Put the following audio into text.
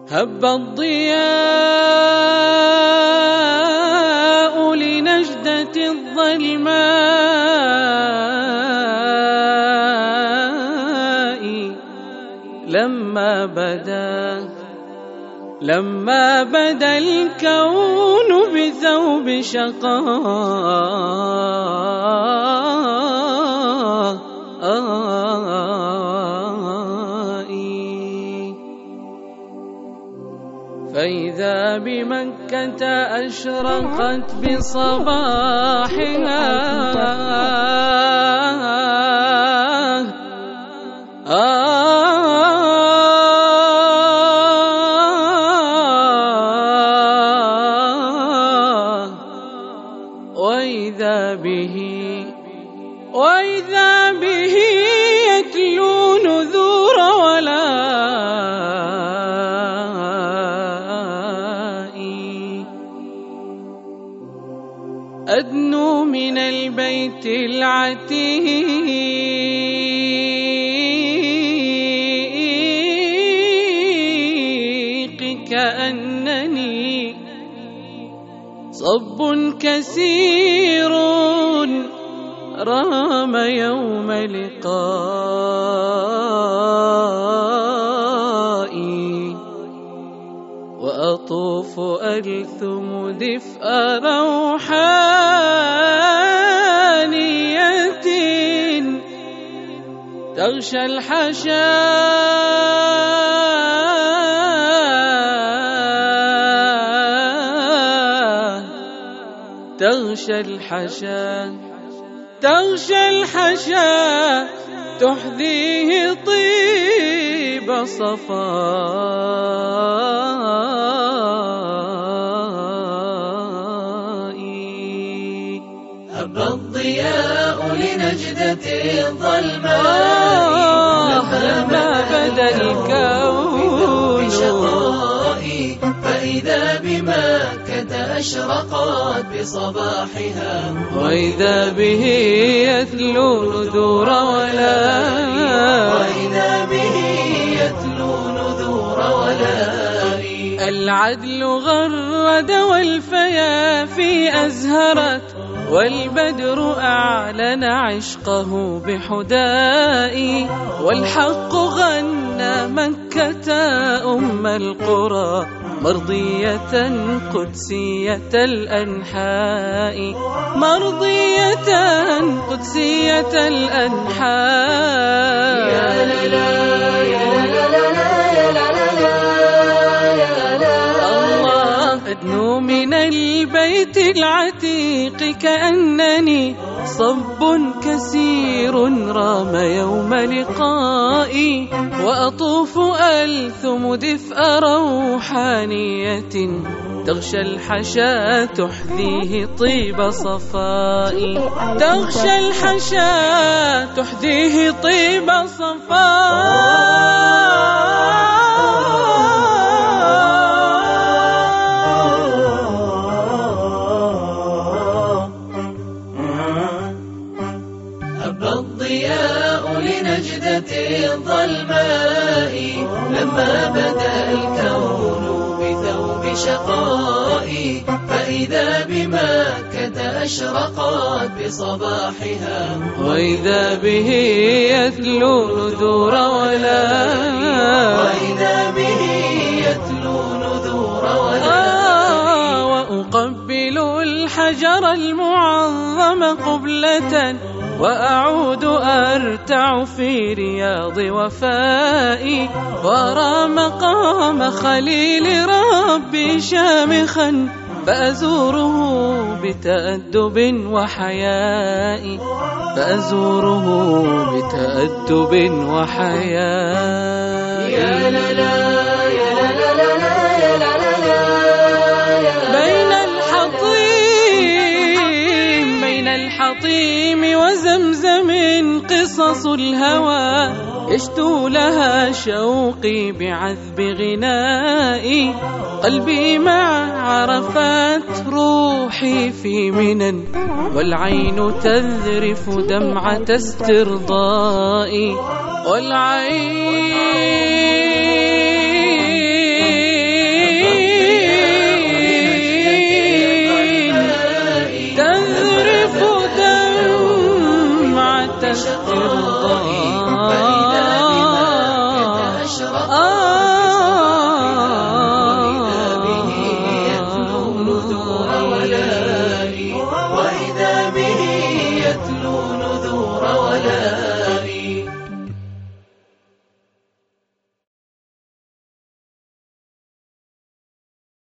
هب الضياء لنجدة الظلماء لما بدا الكون بثوب شقاء فإذا بمكة أشرقت بصباحها وإذا به يتلو نذور ولائي أدنو من البيت العتيق كأنني صب كثير رام يوم لقائي وأطوف ألثم دفء روحانية تغشى الحشا تحذيه طيب صفائي هب الضياء لنجدة الظلماء لما بدا الكون بشقائي فإذا بمكة أشرقت بصباحها وإذا به يتلو نذور ولائي العدل غرد والفيافي أزهرت والبدر أعلن عشقه بحدائي والحق غنى مكة أم القرى مرضية قدسية الأنحاء يا لا لا يا لا لا يا لا لا الله أدنو من البيت العتيق كأنني صب كثير رام يوم لقائي وأطوف ألثم دفء روحانية تغشى الحشا تحذيه طيب صفائي هب الضياء لنجدة الظلماء لما بدا الكون بثوب شقائي فإذا بمكة أشرقت بصباحها وإذا به يتلو نذور ولائي وأقبل الحجر المعظم قبلة وأعود أرتع في رياض وفائي وأرى مقام خليل ربي شامخا فأزوره بتأدب وحياء يا لا لا يا لا لا يا لا لا بين الحطيم وزمزم قصص الهوى يشتو لها شوقي بعذب غنائي قلبي مع عرفات روحي في منن والعين تذرف دمعة استرضائي والعين